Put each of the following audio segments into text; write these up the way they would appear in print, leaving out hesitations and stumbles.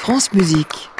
France Musique.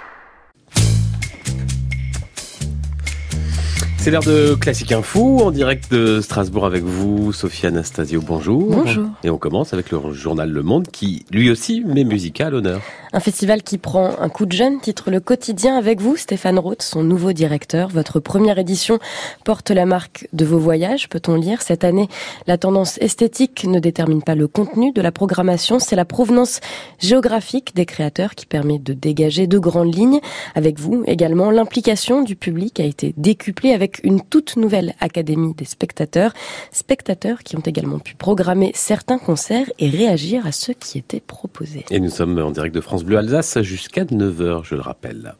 C'est l'heure de Classique Info, en direct de Strasbourg avec vous, Sophie Anastasio, bonjour. Bonjour. Et on commence avec le journal Le Monde qui, lui aussi, met musique à l'honneur. Un festival qui prend un coup de jeune, titre Le Quotidien avec vous, Stéphane Roth, son nouveau directeur. Votre première édition porte la marque de vos voyages, peut-on lire. Cette année, la tendance esthétique ne détermine pas le contenu de la programmation, c'est la provenance géographique des créateurs qui permet de dégager de grandes lignes. Avec vous, également, l'implication du public a été décuplée avec une toute nouvelle académie des spectateurs qui ont également pu programmer certains concerts et réagir à ceux qui étaient proposés. Et nous sommes en direct de France Bleu Alsace jusqu'à 9h, je le rappelle.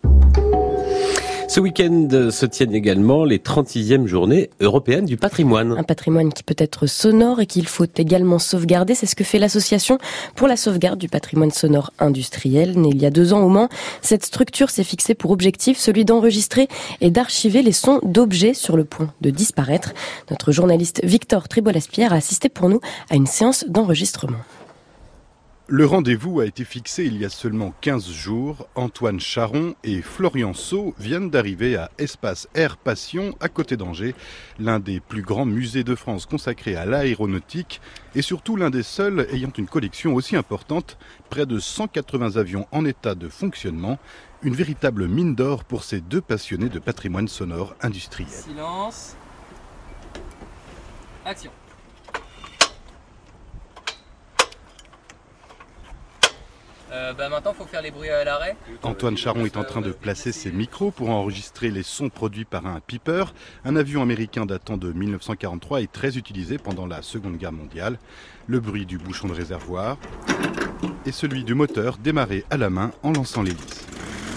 Ce week-end se tiennent également les 36e journées européennes du patrimoine. Un patrimoine qui peut être sonore et qu'il faut également sauvegarder. C'est ce que fait l'association pour la sauvegarde du patrimoine sonore industriel. Née il y a 2 ans au Mans, cette structure s'est fixée pour objectif celui d'enregistrer et d'archiver les sons d'objets sur le point de disparaître. Notre journaliste Victor Tribolaspierre a assisté pour nous à une séance d'enregistrement. Le rendez-vous a été fixé il y a seulement 15 jours. Antoine Charon et Florian Saut viennent d'arriver à Espace Air Passion à côté d'Angers, l'un des plus grands musées de France consacrés à l'aéronautique et surtout l'un des seuls ayant une collection aussi importante, près de 180 avions en état de fonctionnement, une véritable mine d'or pour ces 2 passionnés de patrimoine sonore industriel. Silence. Action. Maintenant, il faut faire les bruits à l'arrêt. Antoine Charon est en train de placer ses micros pour enregistrer les sons produits par un Piper, un avion américain datant de 1943 et très utilisé pendant la Seconde Guerre mondiale. Le bruit du bouchon de réservoir et celui du moteur démarré à la main en lançant l'hélice.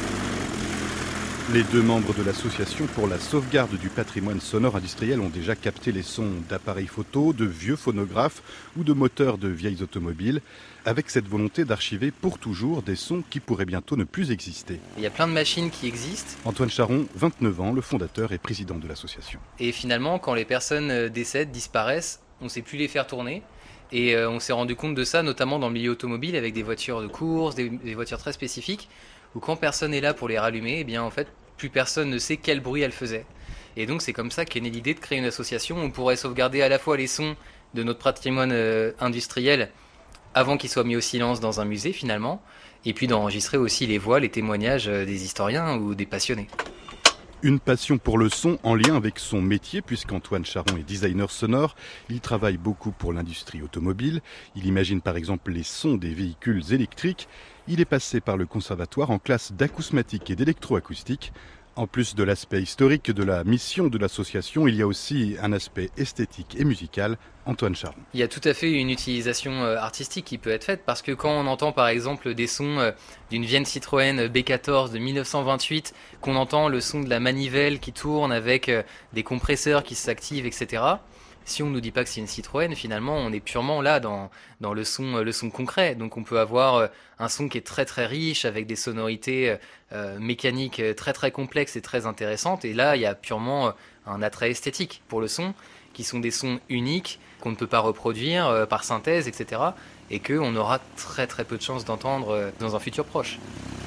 Les 2 membres de l'association pour la sauvegarde du patrimoine sonore industriel ont déjà capté les sons d'appareils photo, de vieux phonographes ou de moteurs de vieilles automobiles, avec cette volonté d'archiver pour toujours des sons qui pourraient bientôt ne plus exister. Il y a plein de machines qui existent. Antoine Charon, 29 ans, le fondateur et président de l'association. Et finalement, quand les personnes décèdent, disparaissent, on ne sait plus les faire tourner. Et on s'est rendu compte de ça, notamment dans le milieu automobile, avec des voitures de course, des voitures très spécifiques, où quand personne n'est là pour les rallumer, eh bien en fait, plus personne ne sait quel bruit elles faisaient. Et donc c'est comme ça qu'est née l'idée de créer une association où on pourrait sauvegarder à la fois les sons de notre patrimoine industriel avant qu'ils soient mis au silence dans un musée finalement, et puis d'enregistrer aussi les voix, les témoignages des historiens ou des passionnés. Une passion pour le son en lien avec son métier, puisqu'Antoine Charon est designer sonore. Il travaille beaucoup pour l'industrie automobile. Il imagine par exemple les sons des véhicules électriques. Il est passé par le conservatoire en classe d'acousmatique et d'électroacoustique. En plus de l'aspect historique de la mission de l'association, il y a aussi un aspect esthétique et musical. Antoine Charon. Il y a tout à fait une utilisation artistique qui peut être faite parce que quand on entend par exemple des sons d'une Vienne Citroën B14 de 1928, qu'on entend le son de la manivelle qui tourne avec des compresseurs qui s'activent, etc. Si on ne nous dit pas que c'est une Citroën, finalement, on est purement là dans le son concret. Donc on peut avoir un son qui est très très riche avec des sonorités mécaniques très très complexes et très intéressantes. Et là, il y a purement un attrait esthétique pour le son, qui sont des sons uniques qu'on ne peut pas reproduire par synthèse, etc. Et qu'on aura très très peu de chances d'entendre dans un futur proche.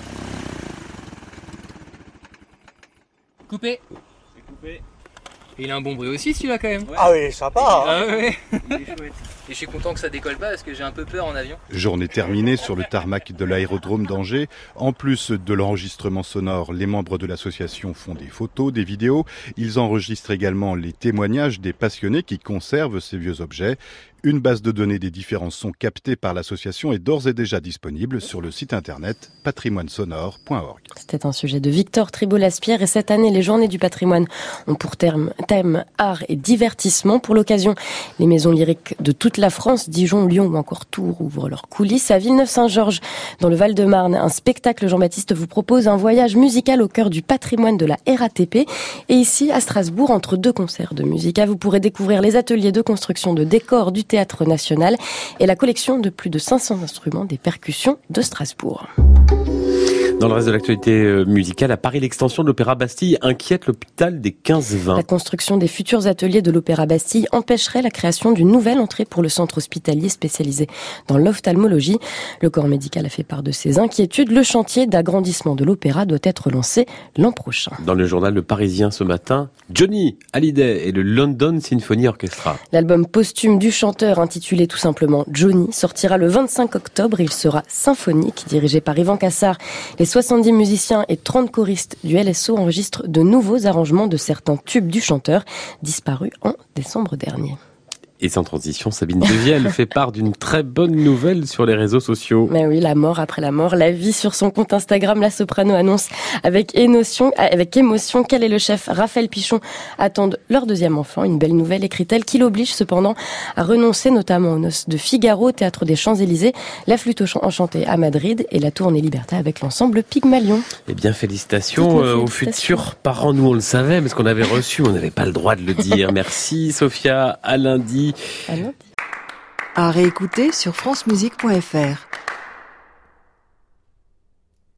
Coupé. C'est coupé. Et il a un bon bruit aussi celui-là quand même. Ouais. Ah oui, sympa. Ah ouais. Il est chouette. Et je suis content que ça décolle pas parce que j'ai un peu peur en avion. Journée terminée sur le tarmac de l'aérodrome d'Angers. En plus de l'enregistrement sonore, les membres de l'association font des photos, des vidéos. Ils enregistrent également les témoignages des passionnés qui conservent ces vieux objets. Une base de données des différents sons captés par l'association est d'ores et déjà disponible sur le site internet patrimoinesonore.org. C'était un sujet de Victor Tribolaspierre et cette année, les Journées du patrimoine ont pour thème art et divertissement. Pour l'occasion, les maisons lyriques de toute la France, Dijon, Lyon ou encore Tours ouvrent leurs coulisses. À Villeneuve-Saint-Georges, dans le Val-de-Marne, un spectacle Jean-Baptiste vous propose un voyage musical au cœur du patrimoine de la RATP. Et ici, à Strasbourg, entre 2 concerts de musica, vous pourrez découvrir les ateliers de construction de décors du Théâtre National et la collection de plus de 500 instruments des percussions de Strasbourg. Dans le reste de l'actualité musicale, à Paris, l'extension de l'Opéra Bastille inquiète l'hôpital des 15-20. La construction des futurs ateliers de l'Opéra Bastille empêcherait la création d'une nouvelle entrée pour le centre hospitalier spécialisé dans l'ophtalmologie. Le corps médical a fait part de ses inquiétudes. Le chantier d'agrandissement de l'opéra doit être lancé l'an prochain. Dans le journal Le Parisien ce matin, Johnny Hallyday et le London Symphony Orchestra. L'album posthume du chanteur intitulé tout simplement Johnny sortira le 25 octobre. Il sera symphonique, dirigé par Yvan Cassard. Les 70 musiciens et 30 choristes du LSO enregistrent de nouveaux arrangements de certains tubes du chanteur, disparus en décembre dernier. Et sans transition, Sabine Devielle fait part d'une très bonne nouvelle sur les réseaux sociaux. Mais oui, la mort après la mort, la vie. Sur son compte Instagram, la soprano annonce avec émotion qu'elle et le chef Raphaël Pichon attendent leur deuxième enfant. Une belle nouvelle, écrit-elle, qui l'oblige cependant à renoncer notamment aux noces de Figaro, au Théâtre des Champs-Élysées, la flûte enchantée à Madrid et la tournée Liberté avec l'ensemble Pygmalion. Eh bien, félicitations aux futurs parents. Nous, on le savait, mais ce qu'on avait reçu, on n'avait pas le droit de le dire. Merci, Sophia. À lundi. À lundi. À réécouter sur francemusique.fr.